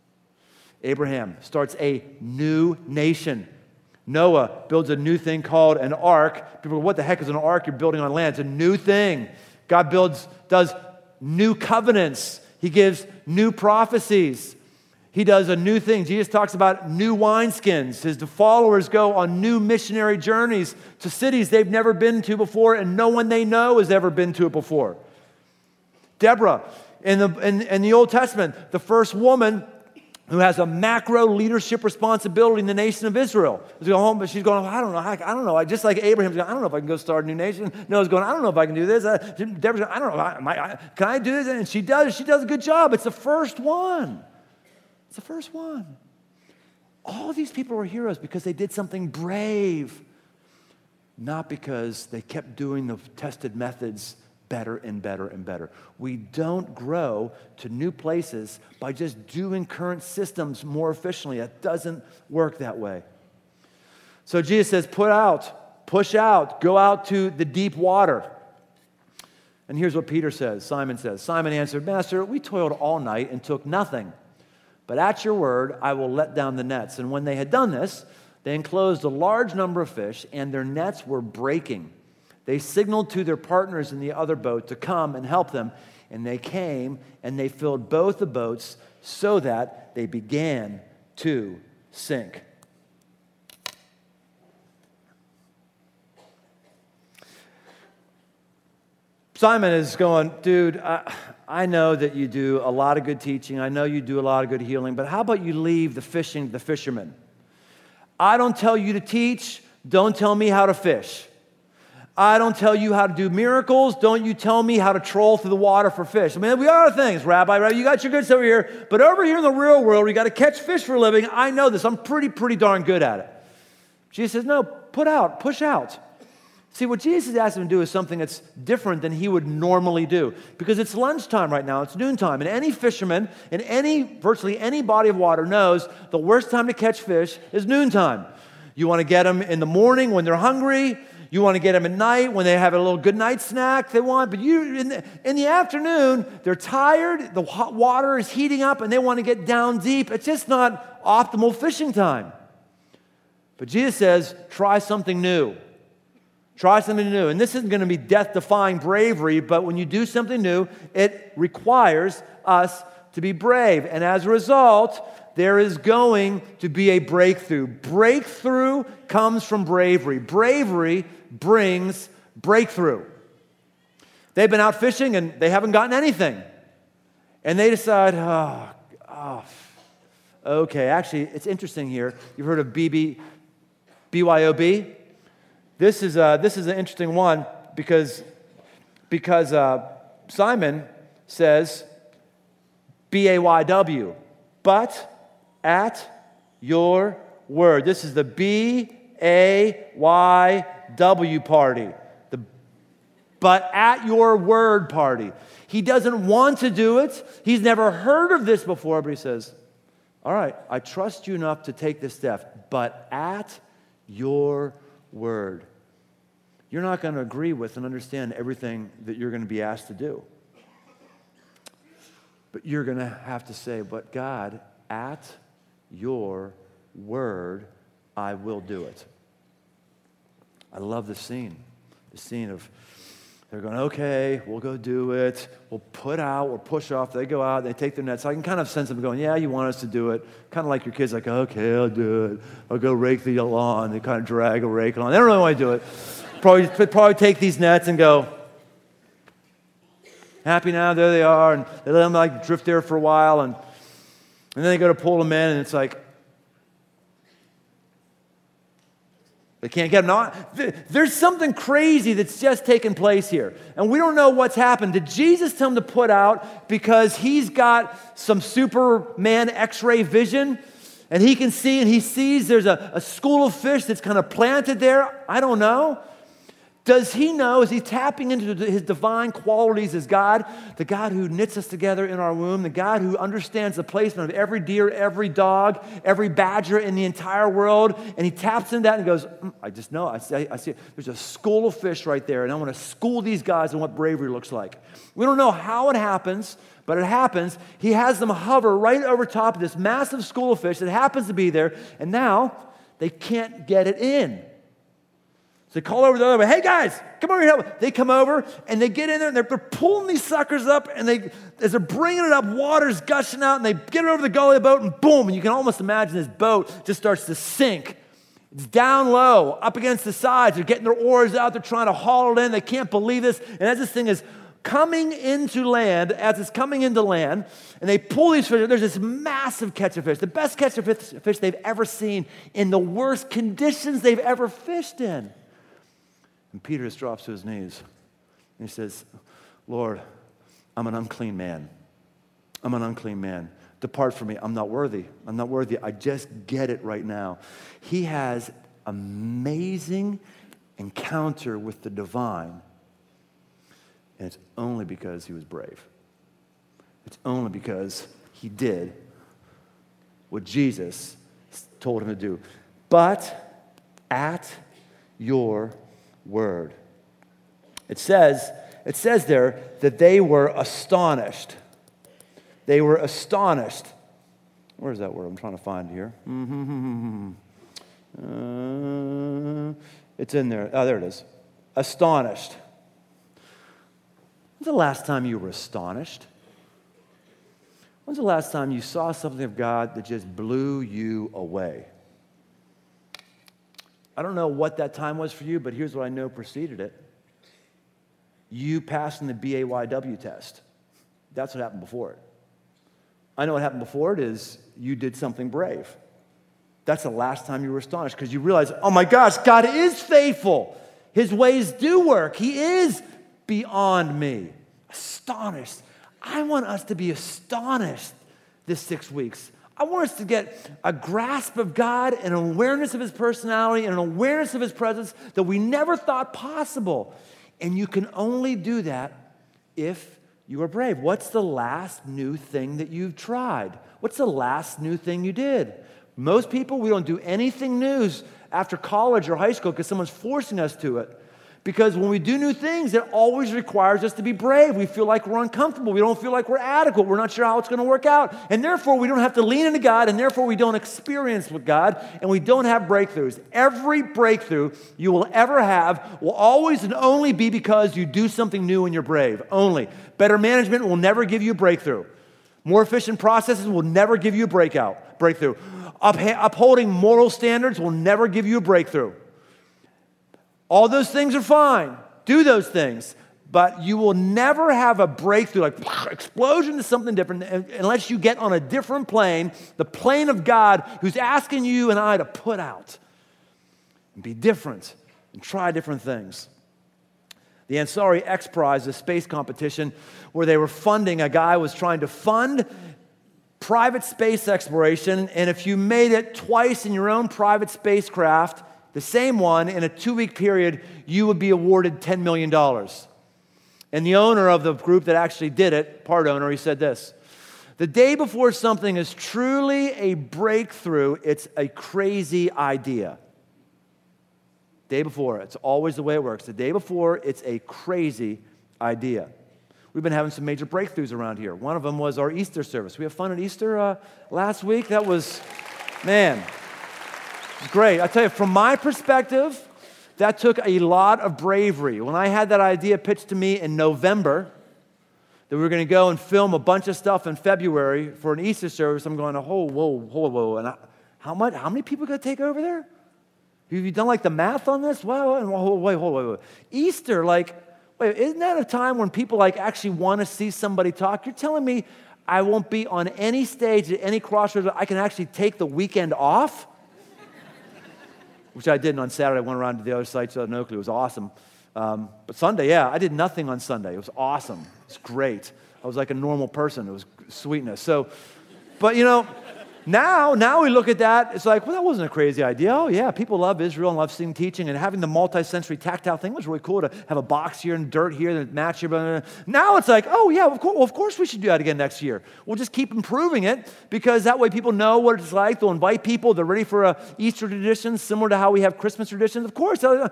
Abraham starts a new nation. Noah builds a new thing called an ark. People go, what the heck is an ark? You're building on land. It's a new thing. God builds, does new covenants. He gives new prophecies. He does a new thing. Jesus talks about new wineskins. His followers go on new missionary journeys to cities they've never been to before and no one they know has ever been to it before. Deborah, in the, in, in the Old Testament, the first woman who has a macro leadership responsibility in the nation of Israel. She's going home, but she's going, I don't know, I, I don't know. I, just like Abraham's going, I don't know if I can go start a new nation. Noah's going, I don't know if I can do this. Uh, Deborah's going, I don't know, I, I, can I do this? And she does. She does a good job. It's the first one. It's the first one. All of these people were heroes because they did something brave, not because they kept doing the tested methods better and better and better. We don't grow to new places by just doing current systems more efficiently. It doesn't work that way. So Jesus says, put out, push out, go out to the deep water. And here's what Peter says, Simon says, Simon answered, Master, we toiled all night and took nothing. But at your word, I will let down the nets. And when they had done this, they enclosed a large number of fish, and their nets were breaking. They signaled to their partners in the other boat to come and help them, and they came and they filled both the boats so that they began to sink. Simon is going, dude, I, I know that you do a lot of good teaching. I know you do a lot of good healing, but how about you leave the fishing to the fishermen? I don't tell you to teach. Don't tell me how to fish. I don't tell you how to do miracles. Don't you tell me how to troll through the water for fish. I mean, we are things, Rabbi, Rabbi. You got your goods over here, but over here in the real world, we got to catch fish for a living. I know this. I'm pretty, pretty darn good at it. Jesus says, no, put out, push out. See, what Jesus is asking him to do is something that's different than he would normally do, because it's lunchtime right now. It's noontime, and any fisherman in any, virtually any body of water knows the worst time to catch fish is noontime. You want to get them in the morning when they're hungry. You want to get them at night when they have a little good night snack they want. But you, in the, in the afternoon, they're tired. The hot water is heating up, and they want to get down deep. It's just not optimal fishing time. But Jesus says, try something new. Try something new. And this isn't going to be death-defying bravery, but when you do something new, it requires us to be brave. And as a result, there is going to be a breakthrough. Breakthrough comes from bravery. Bravery brings breakthrough. They've been out fishing and they haven't gotten anything. And they decide, oh, oh okay. Actually, it's interesting here. You've heard of B B, B Y O B? This is, uh, this is an interesting one because, because uh, Simon says B A Y W, but at your word. This is the B A Y W party, the but at your word party. He doesn't want to do it. He's never heard of this before, but he says, all right, I trust you enough to take this step, but at your word. You're not going to agree with and understand everything that you're going to be asked to do. But you're going to have to say, but God, at your word, I will do it. I love this scene. The scene of they're going, okay, we'll go do it. We'll put out, we'll push off. They go out, they take their nets. I can kind of sense them going, yeah, you want us to do it. Kind of like your kids, like, okay, I'll do it. I'll go rake the lawn. They kind of drag a rake along. They don't really want to do it. Probably, probably take these nets and go, happy now, there they are. And they let them like drift there for a while. And, and then they go to pull them in, and it's like, they can't get them. Now, there's something crazy that's just taken place here. And we don't know what's happened. Did Jesus tell them to put out because he's got some Superman X-ray vision? And he can see, and he sees there's a, a school of fish that's kind of planted there? I don't know. Does he know, is he tapping into his divine qualities as God, the God who knits us together in our womb, the God who understands the placement of every deer, every dog, every badger in the entire world, and he taps into that and goes, mm, I just know, I see, I see it. There's a school of fish right there, and I want to school these guys on what bravery looks like. We don't know how it happens, but it happens. He has them hover right over top of this massive school of fish that happens to be there, and now they can't get it in. So they call over the other way, hey guys, come over here. They come over and they get in there and they're, they're pulling these suckers up, and they, as they're bringing it up, water's gushing out, and they get it over the gully of the boat, and boom, and you can almost imagine this boat just starts to sink. It's down low, up against the sides. They're getting their oars out. They're trying to haul it in. They can't believe this. And as this thing is coming into land, as it's coming into land, and they pull these fish, there's this massive catch of fish, the best catch of fish they've ever seen in the worst conditions they've ever fished in. And Peter just drops to his knees, and he says, Lord, I'm an unclean man. I'm an unclean man. Depart from me. I'm not worthy. I'm not worthy. I just get it right now. He has amazing encounter with the divine, and it's only because he was brave. It's only because he did what Jesus told him to do. But at your word. It says, it says there that they were astonished. They were astonished. Where's that word? I'm trying to find it here. Mm-hmm. Uh, it's in there. Oh, there it is. astonished. When's the last time you were astonished? When's the last time you saw something of God that just blew you away? I don't know what that time was for you, but here's what I know preceded it. You passing the B A Y W test. That's what happened before it. I know what happened before it is you did something brave. That's the last time you were astonished because you realized, oh my gosh, God is faithful. His ways do work. He is beyond me. Astonished. I want us to be astonished this six weeks. I want us to get a grasp of God and an awareness of His personality and an awareness of His presence that we never thought possible. And you can only do that if you are brave. What's the last new thing that you've tried? What's the last new thing you did? Most people, we don't do anything new after college or high school because someone's forcing us to it. Because when we do new things, it always requires us to be brave. We feel like we're uncomfortable. We don't feel like we're adequate. We're not sure how it's going to work out. And therefore, we don't have to lean into God, and therefore, we don't experience with God, and we don't have breakthroughs. Every breakthrough you will ever have will always and only be because you do something new and you're brave. Only. Better management will never give you a breakthrough. More efficient processes will never give you a breakout, breakthrough. Upha- upholding moral standards will never give you a breakthrough. All those things are fine. Do those things. But you will never have a breakthrough, like explosion to something different, unless you get on a different plane, the plane of God, who's asking you and I to put out and be different and try different things. The Ansari X Prize, a space competition where they were funding, a guy was trying to fund private space exploration, and if you made it twice in your own private spacecraft, the same one, in a two-week period, you would be awarded ten million dollars. And the owner of the group that actually did it, part owner, he said this: the day before something is truly a breakthrough, it's a crazy idea. Day before, it's always the way it works. The day before, it's a crazy idea. We've been having some major breakthroughs around here. One of them was our Easter service. We had fun at Easter uh, last week. That was, man... It's great. I tell you, from my perspective, that took a lot of bravery. When I had that idea pitched to me in November, that we were going to go and film a bunch of stuff in February for an Easter service, I'm going, oh, whoa, whoa, whoa. And I, how much? How many people are going to take over there? Have you done like the math on this? Wow, wait, hold, wait, wait. Easter, like, wait, isn't that a time when people like actually want to see somebody talk? You're telling me I won't be on any stage at any Crossroads, I can actually take the weekend off? Which I didn't on Saturday. I went around to the other sites in Oakley. It was awesome. Um, but Sunday, yeah, I did nothing on Sunday. It was awesome. It was great. I was like a normal person. It was sweetness. So, but you know, now, now we look at that, it's like, well, that wasn't a crazy idea. Oh, yeah, people love Israel and love seeing teaching, and having the multi-sensory tactile thing was really cool to have a box here and dirt here and match here. Blah, blah, blah. Now it's like, oh, yeah, of course, well, of course we should do that again next year. We'll just keep improving it because that way people know what it's like. They'll invite people. They're ready for a Easter tradition, similar to how we have Christmas traditions. Of course. Well,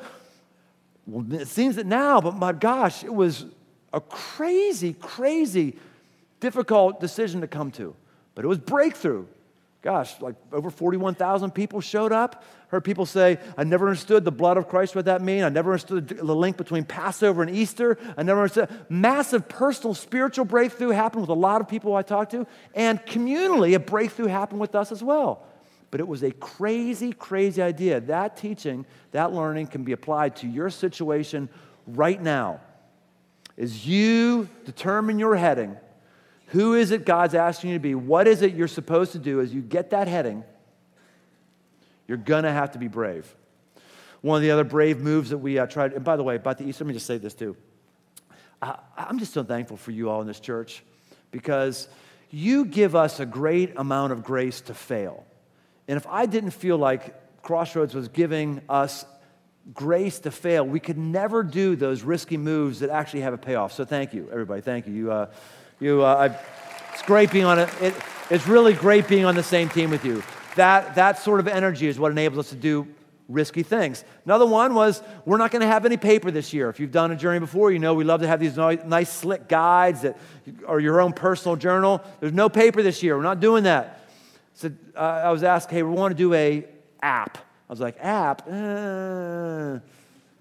it seems that now, but my gosh, it was a crazy, crazy, difficult decision to come to. But it was breakthrough. Gosh, like over forty-one thousand people showed up. Heard people say, I never understood the blood of Christ, what that mean. I never understood the link between Passover and Easter. I never understood. Massive personal spiritual breakthrough happened with a lot of people I talked to. And communally, a breakthrough happened with us as well. But it was a crazy, crazy idea. That teaching, that learning can be applied to your situation right now. As you determine your heading, who is it God's asking you to be? What is it you're supposed to do as you get that heading? You're going to have to be brave. One of the other brave moves that we uh, tried, and by the way, about the Easter, let me just say this too. I, I'm just so thankful for you all in this church because you give us a great amount of grace to fail. And if I didn't feel like Crossroads was giving us grace to fail, we could never do those risky moves that actually have a payoff. So thank you, everybody. Thank you. You, uh, you. Uh, I, it's great being on it. it. It's really great being on the same team with you. That that sort of energy is what enables us to do risky things. Another one was we're not going to have any paper this year. If you've done a journey before, you know we love to have these nice, nice slick guides that are your own personal journal. There's no paper this year. We're not doing that. So uh, I was asked, hey, we want to do a app. I was like, app? Uh,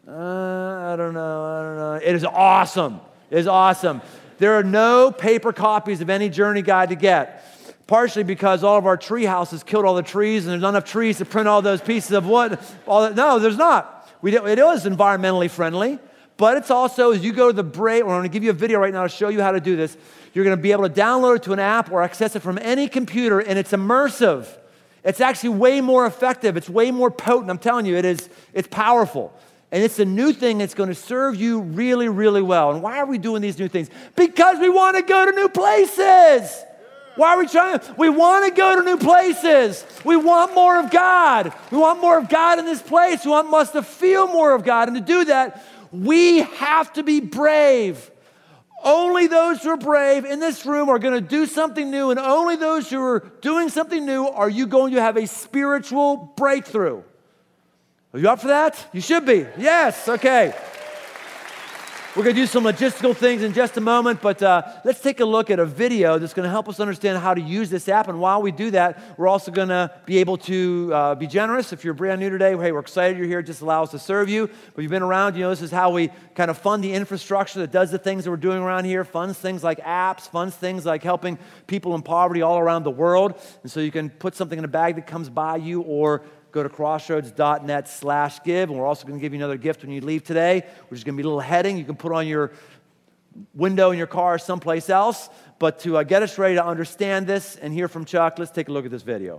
Uh, I don't know, I don't know. It is awesome. It is awesome. There are no paper copies of any journey guide to get. Partially because all of our tree houses killed all the trees and there's not enough trees to print all those pieces of wood. All that. No, there's not. We do, it is environmentally friendly, but it's also, as you go to the Brave, I'm going to give you a video right now to show you how to do this. You're going to be able to download it to an app or access it from any computer, and it's immersive. It's actually way more effective. It's way more potent. I'm telling you, it is, it's powerful. And it's a new thing that's going to serve you really, really well. And why are we doing these new things? Because we want to go to new places. Why are we trying? We want to go to new places. We want more of God. We want more of God in this place. We want us to feel more of God. And to do that, we have to be brave. Only those who are brave in this room are going to do something new, and only those who are doing something new are you going to have a spiritual breakthrough. Are you up for that? You should be. Yes, okay. We're going to do some logistical things in just a moment, but uh, let's take a look at a video that's going to help us understand how to use this app. And while we do that, we're also going to be able to uh, be generous. If you're brand new today, hey, we're excited you're here. Just allow us to serve you. But if you've been around, you know this is how we kind of fund the infrastructure that does the things that we're doing around here, funds things like apps, funds things like helping people in poverty all around the world. And so you can put something in a bag that comes by you, or go to crossroads.net slash give, and we're also going to give you another gift when you leave today, which is going to be a little heading you can put on your window in your car or someplace else. But to uh, get us ready to understand this and hear from Chuck, let's take a look at this video.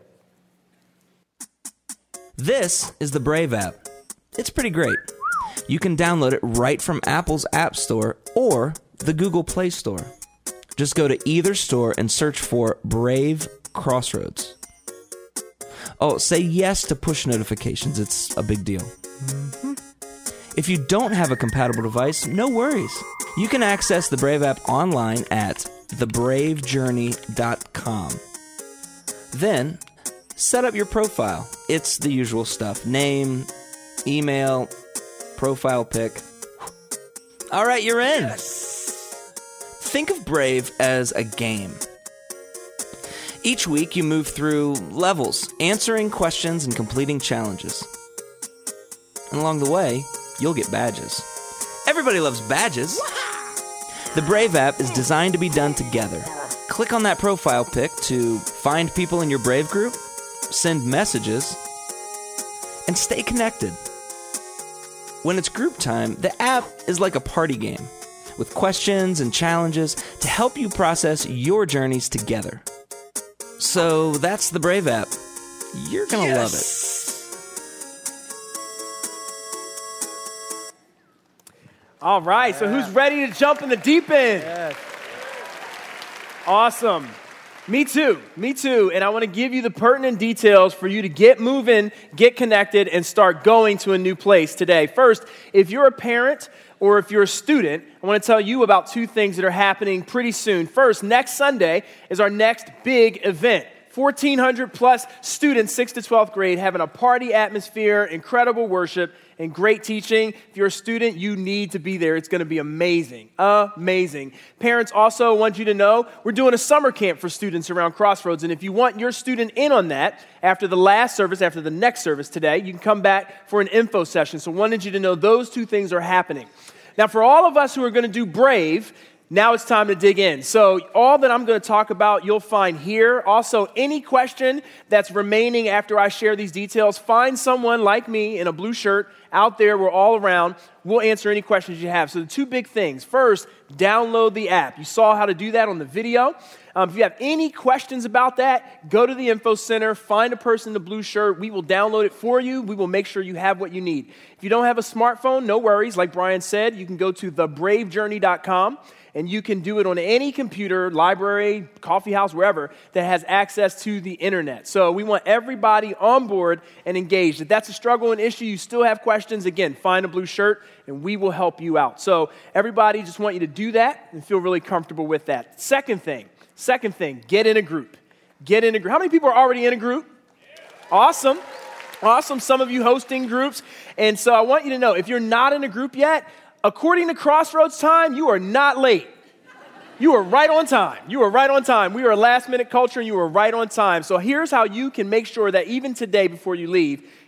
This is the Brave app. It's pretty great. You can download it right from Apple's App Store or the Google Play Store. Just go to either store and search for Brave Crossroads. Oh, say yes to push notifications. It's a big deal. Mm-hmm. If you don't have a compatible device, no worries. You can access the Brave app online at the brave journey dot com. Then, set up your profile. It's the usual stuff. Name, email, profile pic. All right, you're in. Yes. Think of Brave as a game. Each week, you move through levels, answering questions and completing challenges. And along the way, you'll get badges. Everybody loves badges. The Brave app is designed to be done together. Click on that profile pic to find people in your Brave group, send messages, and stay connected. When it's group time, the app is like a party game with questions and challenges to help you process your journeys together. So that's the Brave app. You're going to yes. love it.
All right, yeah. So who's ready to jump in the deep end?
Yes.
Awesome. Me too. Me too. And I want to give you the pertinent details for you to get moving, get connected, and start going to a new place today. First, if you're a parent or if you're a student, I want to tell you about two things that are happening pretty soon. First, next Sunday is our next big event. fourteen hundred plus students, sixth to twelfth grade, having a party atmosphere, incredible worship, and great teaching. If you're a student, you need to be there. It's going to be amazing. Amazing. Parents also want you to know we're doing a summer camp for students around Crossroads. And if you want your student in on that, after the last service, after the next service today, you can come back for an info session. So I wanted you to know those two things are happening. Now, for all of us who are going to do Brave, now it's time to dig in. So all that I'm going to talk about, you'll find here. Also, any question that's remaining after I share these details, find someone like me in a blue shirt out there. We're all around. We'll answer any questions you have. So the two big things. First, download the app. You saw how to do that on the video. Um, if you have any questions about that, go to the info center, find a person in the blue shirt. We will download it for you. We will make sure you have what you need. If you don't have a smartphone, no worries. Like Brian said, you can go to the brave journey dot com. And you can do it on any computer, library, coffee house, wherever, that has access to the internet. So we want everybody on board and engaged. If that's a struggle and issue, you still have questions, again, find a blue shirt and we will help you out. So everybody, just want you to do that and feel really comfortable with that. Second thing, second thing, get in a group. Get in a group. How many people are already in a group? Awesome. Awesome. Some of you hosting groups. And so I want you to know, if you're not in a group yet, according to Crossroads time, you are not late. You are right on time. You are right on time. We are a last-minute culture, and you are right on time. So here's how you can make sure that even today before you leave,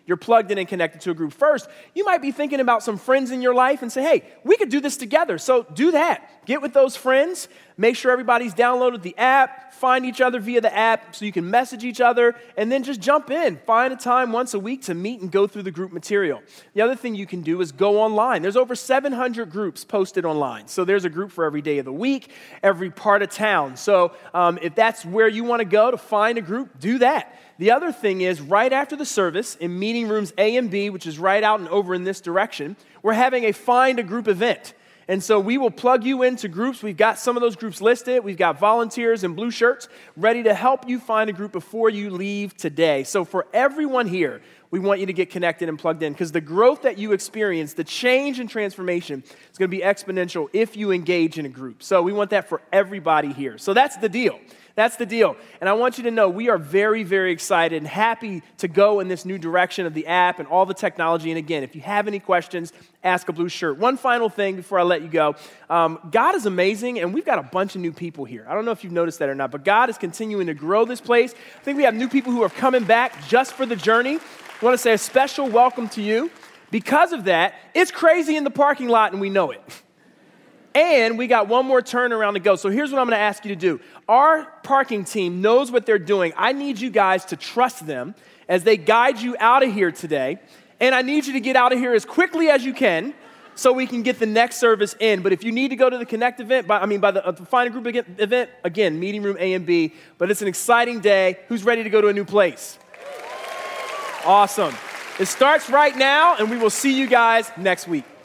you're plugged in and connected to a group. First, you might be thinking about some friends in your life and say, hey, we could do this together. So do that. Get with those friends. Make sure everybody's downloaded the app. Find each other via the app so you can message each other. And then just jump in. Find a time once a week to meet and go through the group material. The other thing you can do is go online. There's over seven hundred groups posted online. So there's a group for every day of the week, every part of town. So um, if that's where you want to go to find a group, do that. The other thing is, right after the service, in meeting rooms A and B, which is right out and over in this direction, we're having a Find a Group event. And so we will plug you into groups. We've got some of those groups listed. We've got volunteers in blue shirts ready to help you find a group before you leave today. So for everyone here, we want you to get connected and plugged in, because the growth that you experience, the change and transformation, is going to be exponential if you engage in a group. So we want that for everybody here. So that's the deal. That's the deal. And I want you to know we are very, very excited and happy to go in this new direction of the app and all the technology. And again, if you have any questions, ask a blue shirt. One final thing before I let you go. Um, God is amazing, and we've got a bunch of new people here. I don't know if you've noticed that or not, but God is continuing to grow this place. I think we have new people who are coming back just for the journey. I want to say a special welcome to you. Because of that, it's crazy in the parking lot, and we know it. And we got one more turnaround to go. So here's what I'm going to ask you to do. Our parking team knows what they're doing. I need you guys to trust them as they guide you out of here today. And I need you to get out of here as quickly as you can so we can get the next service in. But if you need to go to the Connect event, by, I mean, by the, uh, the Find a Group event, again, meeting room A and B. But it's an exciting day. Who's ready to go to a new place? Awesome. It starts right now, and we will see you guys next week.